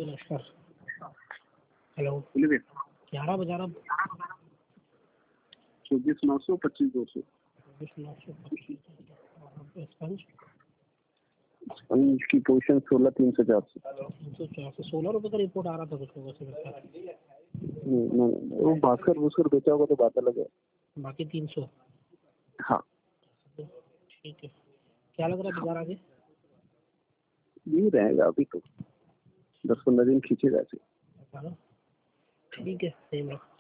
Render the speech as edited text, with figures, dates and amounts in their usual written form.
नमस्कार। हेलो, बोलिए भैया। 11 बजा रहा। 24,900 25,200। 24,925। स्पंज की पोजीशन 16,304 से 304 से 16 रुपये का रिपोर्ट आ रहा था कुछ लोगों से। वो भास्कर भूस्कर बेचा होगा तो बात अलग है। बाकी 300। हाँ ठीक है, क्या लग रहा है बाजार आगे? यही रहेगा अभी तो 10-15 दिन खींचेगा ऐसे। ठीक है, सही है।